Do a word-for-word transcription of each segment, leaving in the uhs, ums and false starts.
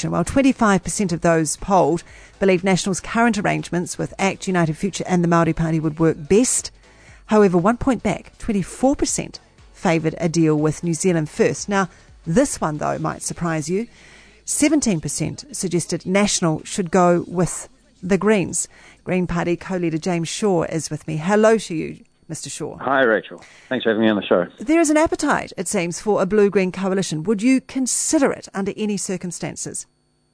election. Well, twenty-five percent of those polled believe National's current arrangements with ACT, United Future and the Māori Party would work best. However, one point back, twenty-four percent favoured a deal with New Zealand First. Now, this one, though, might surprise you. seventeen percent suggested National should go with the Greens. Green Party co-leader James Shaw is with me. Hello to you, Mister Shaw. Hi, Rachel. Thanks for having me on the show. There is an appetite, it seems, for a blue-green coalition. Would you consider it under any circumstances?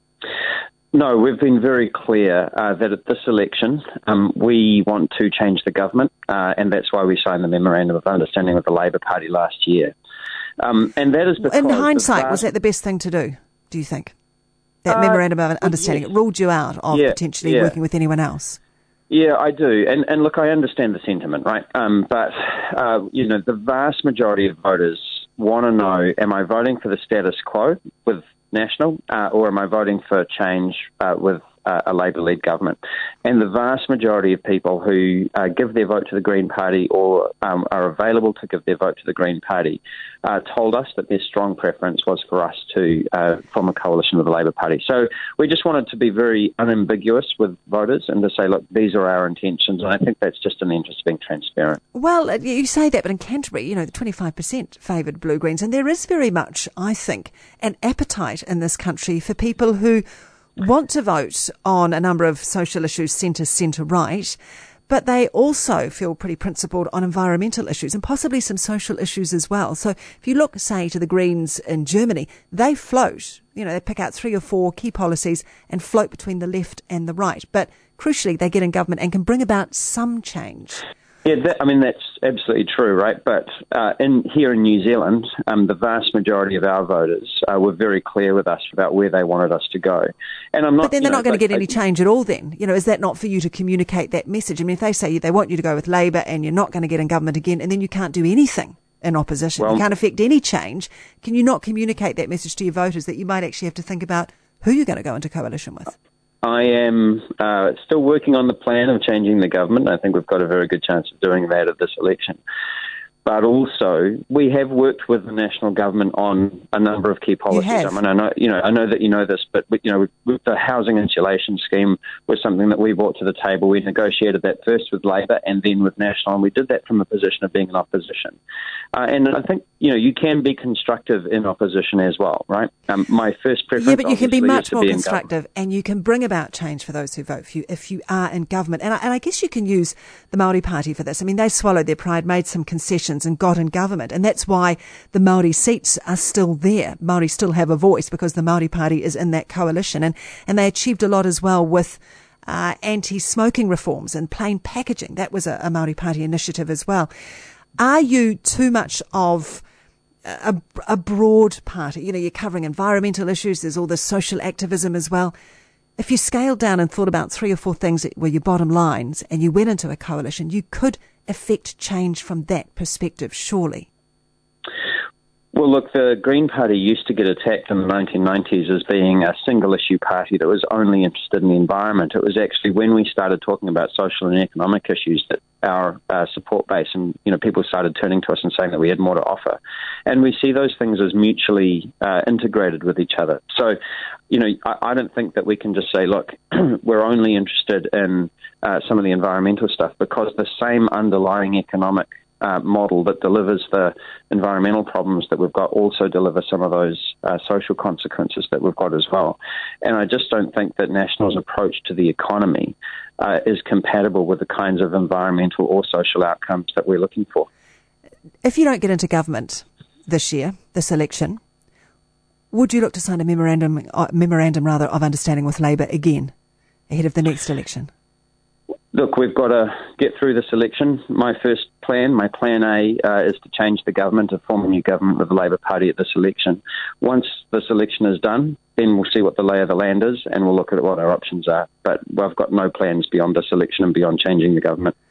No, we've been very clear uh, that at this election um, we want to change the government, uh, and that's why we signed the Memorandum of Understanding with the Labour Party last year. Um, and that is because... In hindsight, vast... was that the best thing to do, do you think? That uh, Memorandum of Understanding, yes. It ruled you out of yeah, potentially yeah. working with anyone else? Yeah, I do. And, and look, I understand the sentiment, right? Um, but, uh, you know, the vast majority of voters want to know, am I voting for the status quo with National, uh, or am I voting for change uh, with uh, a Labour-led government? And the vast majority of people who uh, give their vote to the Green Party or um, are available to give their vote to the Green Party uh, told us that their strong preference was for us to uh, form a coalition with the Labour Party. So we just wanted to be very unambiguous with voters and to say, look, these are our intentions, and I think that's just in the interest of being transparent. Well, you say that, but in Canterbury, you know, the twenty-five percent favoured Blue-Greens, and there is very much, I think, an appetite in this country for people who want to vote on a number of social issues, centre, centre-right, but they also feel pretty principled on environmental issues and possibly some social issues as well. So if you look, say, to the Greens in Germany, they float, you know, they pick out three or four key policies and float between the left and the right. But crucially, they get in government and can bring about some change. Yeah, that, I mean, that's absolutely true, right? But uh, in here in New Zealand, um, the vast majority of our voters uh, were very clear with us about where they wanted us to go. And I'm not. But then they're know, not going to get I, any change at all then. You know, is that not for you to communicate that message? I mean, if they say they want you to go with Labour and you're not going to get in government again, and then you can't do anything in opposition, well, you can't affect any change, can you not communicate that message to your voters that you might actually have to think about who you're going to go into coalition with? I am uh, still working on the plan of changing the government. I think we've got a very good chance of doing that at this election. But also, we have worked with the national government on a number of key policies. I mean, I know, you know, I know that you know this, but you know, with the housing insulation scheme was something that we brought to the table. We negotiated that first with Labour and then with National, and we did that from a position of being in opposition. Uh, and I think you know you can be constructive in opposition as well, right? Um, my first preference, yeah, but you can be much more be constructive, and you can bring about change for those who vote for you if you are in government. And I, and I guess you can use the Māori Party for this. I mean, they swallowed their pride, made some concessions, and got in government, and that's why the Māori seats are still there. Māori still have a voice because the Māori Party is in that coalition, and, and they achieved a lot as well with uh, anti-smoking reforms and plain packaging. That was a, a Māori Party initiative as well. Are you too much of a, a broad party? You know, you're covering environmental issues, there's all this social activism as well. If you scaled down and thought about three or four things that were your bottom lines and you went into a coalition, you could affect change from that perspective, surely. Well, look, the Green Party used to get attacked in the nineteen nineties as being a single-issue party that was only interested in the environment. It was actually when we started talking about social and economic issues that our uh, support base and, you know, people started turning to us and saying that we had more to offer. And we see those things as mutually uh, integrated with each other. So, you know, I, I don't think that we can just say, look, we're only interested in uh, some of the environmental stuff, because the same underlying economic Uh, model that delivers the environmental problems that we've got also deliver some of those uh, social consequences that we've got as well. And I just don't think that National's approach to the economy uh, is compatible with the kinds of environmental or social outcomes that we're looking for. If you don't get into government this year, this election, would you look to sign a memorandum, uh, memorandum rather, of understanding with Labour again ahead of the next election? Look, we've got to get through this election. My first plan, my plan A, uh, is to change the government, to form a new government with the Labour Party at this election. Once this election is done, then we'll see what the lay of the land is and we'll look at what our options are. But I've got no plans beyond this election and beyond changing the government.